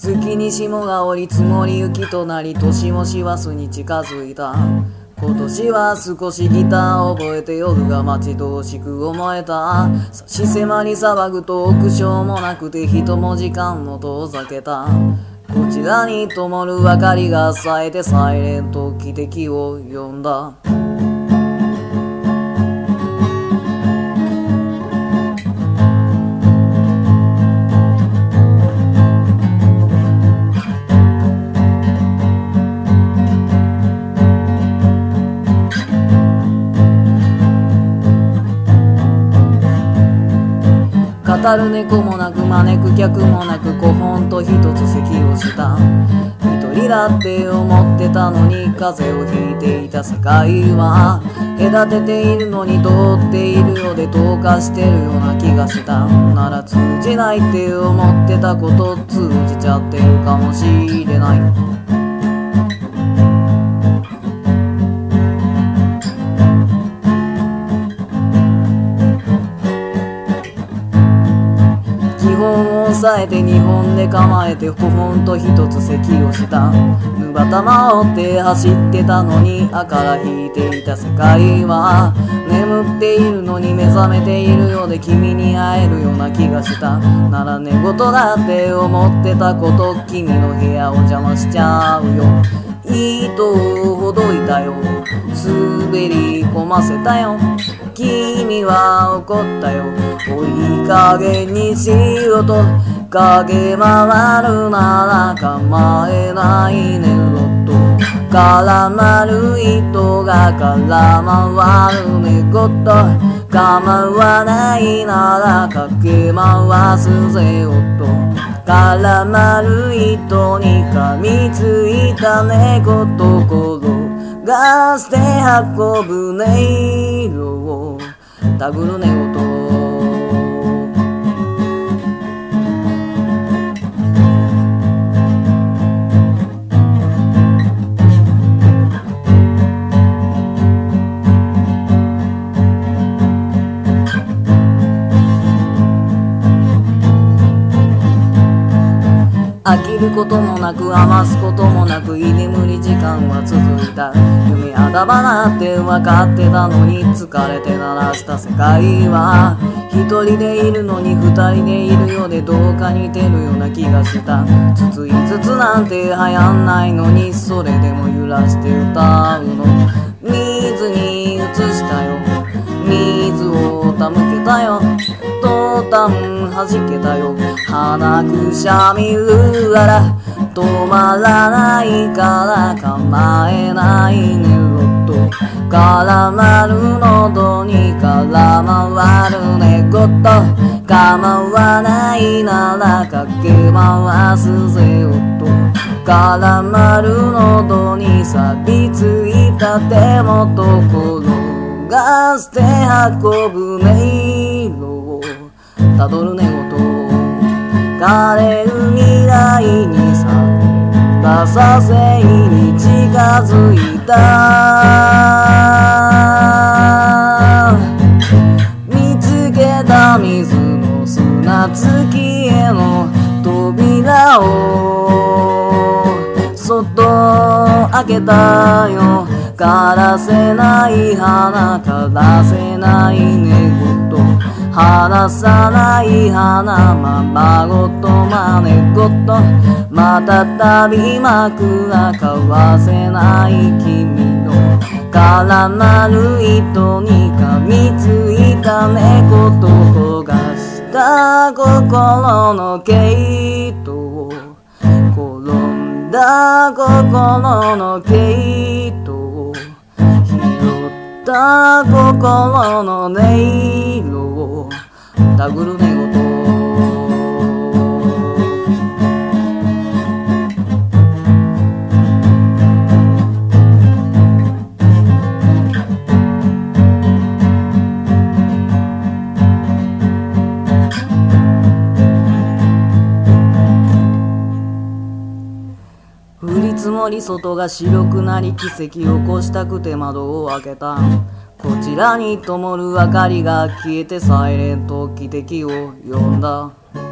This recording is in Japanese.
月に霜が降り積もり雪となり年も師走に近づいた。今年は少しギターを覚えて夜が待ち遠しく思えた。差し迫り騒ぐと億章もなくて人も時間を遠ざけた。こちらに灯る明かりが冴えてサイレント汽笛を呼んだ。語る猫もなく招く客もなく古本と一つ席をした。一人だって思ってたのに風邪をひいていた世界は隔てているのに通っているようで透過してるような気がした。なら通じないって思ってたこと通じちゃってるかもしれない。基本を抑えて日本で構えて古本と一つ席をした。ぬばたま追って走ってたのにあから引いていた世界は眠っているのに目覚めているようで君に会えるような気がした。なら寝言だって思ってたこと君の部屋を邪魔しちゃうよ。糸をほどいたよ、滑り込ませたよ、君は怒ったよ。いい加減にしろと駆け回るなら構えないねロット。絡まる糸が絡まる猫と構わないなら駆け回すぜ夫。絡まる糸に噛みついた猫と転がして運ぶ音色をたぐる寝言。飽きることもなく余すこともなく居眠り時間は続いた。夢あだばなって分かってたのに疲れて鳴らした世界は一人でいるのに二人でいるようでどうか似てるような気がした。つついつつなんて流行んないのにそれでも揺らして歌うの。水に移したよ、水を手向けたよ、途端弾けたよ。鼻くしゃみるわら止まらないから構えないねロット。絡まる喉に絡まる猫と構わないなら駆け回すぜ夫。絡まる喉に錆びついた手元転がして運ぶ音色をたどる寝言。枯れる未来にささせに近づいた。見つけた水の砂月への扉をそっと開けたよ。枯らせない花枯らせない寝言離さない花ままごとまねごとまたたび枕交わせない君の絡まる糸に噛みついた猫と焦がした心の毛糸を転んだ心の毛糸を拾った心の音色をたぐる寝言。降り積もり外が白くなり奇跡を起こしたくて窓を開けた。こちらに灯る明かりが消えてサイレント汽笛を呼んだ。